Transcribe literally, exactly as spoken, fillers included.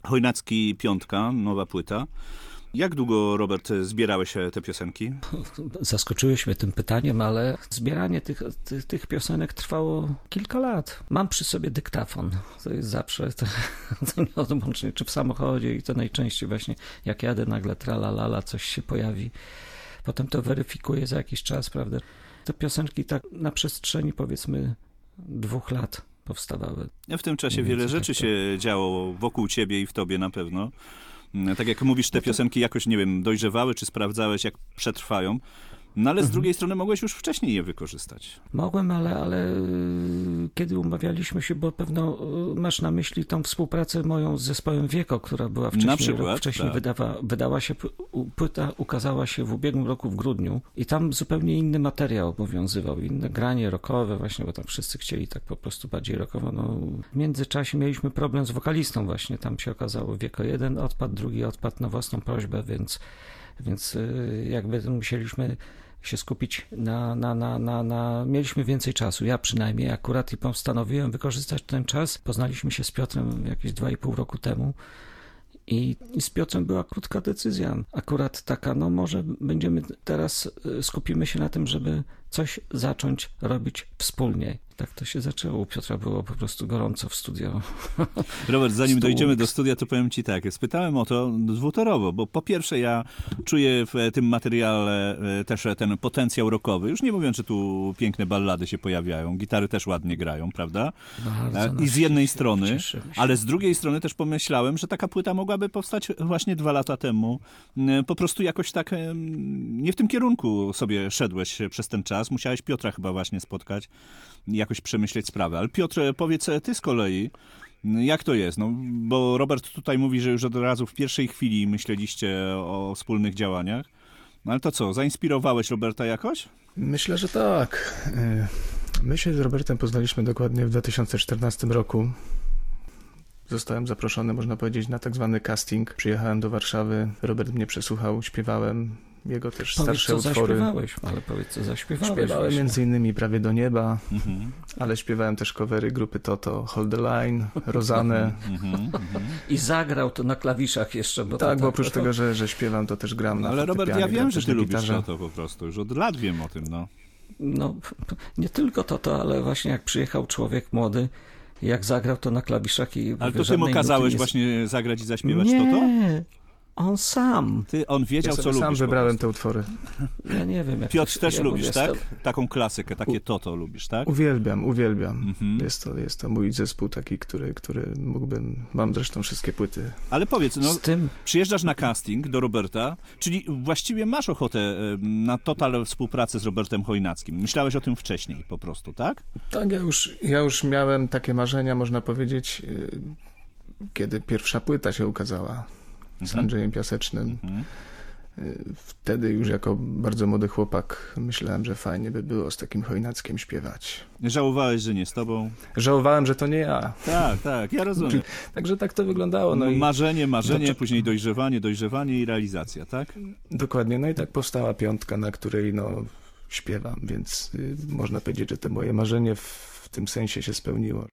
Chojnacki Piątka, nowa płyta. Jak długo, Robert, zbierałeś te piosenki? Zaskoczyłeś mnie tym pytaniem, ale zbieranie tych, tych, tych piosenek trwało kilka lat. Mam przy sobie dyktafon. To jest zawsze to, to nieodłącznie, czy w samochodzie i to najczęściej właśnie jak jadę nagle tralalala, coś się pojawi. Potem to weryfikuję za jakiś czas, prawda? Te piosenki tak na przestrzeni powiedzmy dwóch lat powstawały. W tym czasie wiele rzeczy się działo wokół ciebie i w tobie na pewno. Tak jak mówisz, te piosenki jakoś, nie wiem, dojrzewały, czy sprawdzałeś, jak przetrwają. No ale z mhm. drugiej strony mogłeś już wcześniej je wykorzystać. Mogłem, ale, ale kiedy umawialiśmy się, bo pewno masz na myśli tą współpracę moją z zespołem Wieko, która była wcześniej, na przykład, rok wcześniej tak. wydawa, wydała się, płyta ukazała się w ubiegłym roku w grudniu i tam zupełnie inny materiał obowiązywał, inne granie rockowe właśnie, bo tam wszyscy chcieli tak po prostu bardziej rockowo. No, w międzyczasie mieliśmy problem z wokalistą właśnie, tam się okazało Wieko jeden odpadł, drugi odpadł na własną prośbę, więc, więc jakby musieliśmy się skupić na, na, na, na, na... Mieliśmy więcej czasu, ja przynajmniej akurat i postanowiłem wykorzystać ten czas. Poznaliśmy się z Piotrem jakieś dwa i pół roku temu i, i z Piotrem była krótka decyzja. Akurat taka, no może będziemy teraz, skupimy się na tym, żeby coś zacząć robić wspólnie. Tak to się zaczęło. U Piotra było po prostu gorąco w studio. Robert, zanim Stół. dojdziemy do studia, to powiem ci tak. Spytałem o to dwutorowo, bo po pierwsze ja czuję w tym materiale też ten potencjał rockowy. Już nie mówiąc, że tu piękne ballady się pojawiają. Gitary też ładnie grają, prawda? Bardzo I z jednej strony, ale z drugiej strony też pomyślałem, że taka płyta mogłaby powstać właśnie dwa lata temu. Po prostu jakoś tak nie w tym kierunku sobie szedłeś przez ten czas. Musiałeś Piotra chyba właśnie spotkać, jakoś przemyśleć sprawę. Ale Piotr, powiedz ty z kolei, jak to jest? No, bo Robert tutaj mówi, że już od razu w pierwszej chwili myśleliście o wspólnych działaniach. No ale to co, zainspirowałeś Roberta jakoś? Myślę, że tak. My się z Robertem poznaliśmy dokładnie w dwa tysiące czternastym roku. Zostałem zaproszony, można powiedzieć, na tak zwany casting. Przyjechałem do Warszawy, Robert mnie przesłuchał, śpiewałem jego też powiedz, starsze co utwory. zaśpiewałeś, ale powiedz, co zaśpiewałeś. Śpiewałem między innymi Prawie do nieba, mhm. ale śpiewałem też covery grupy Toto, Hold the Line, Rozanę. I zagrał to na klawiszach jeszcze. Bo tak, to, bo oprócz to, tego, że, że śpiewam, to też gram na Ale Robert, ja wiem, że ty lubisz gitarze. Toto po prostu. Już od lat wiem o tym, no. No, nie tylko Toto, ale właśnie jak przyjechał człowiek młody, jak zagrał to na klawiszach i... Ale to ty mu kazałeś właśnie zagrać i zaśpiewać nie, Toto? Nie, on sam. Ty, on wiedział, ja co lubisz. sam wybrałem te utwory. Ja nie wiem. Jak Piotr, to, też ja lubisz, mówię, tak? to... Taką klasykę, takie Toto lubisz, tak? Uwielbiam, uwielbiam. Mhm. Jest to, jest to mój zespół taki, który, który mógłbym... Mam zresztą wszystkie płyty. Ale powiedz, no, Z tym... przyjeżdżasz na casting do Roberta, czyli właściwie masz ochotę na total współpracę z Robertem Chojnackim. Myślałeś o tym wcześniej po prostu, tak? Tak, ja już, ja już miałem takie marzenia, można powiedzieć, kiedy pierwsza płyta się ukazała z Andrzejem Piasecznym. Mhm. Wtedy już jako bardzo młody chłopak myślałem, że fajnie by było z takim Chojnackiem śpiewać. Żałowałeś, że nie z tobą? Żałowałem, że to nie ja. Tak, tak, ja rozumiem. Także tak to wyglądało. No i marzenie, marzenie, to... później dojrzewanie, dojrzewanie i realizacja, tak? Dokładnie, no i tak powstała piątka, na której no śpiewam, więc y, można powiedzieć, że to moje marzenie w, w tym sensie się spełniło.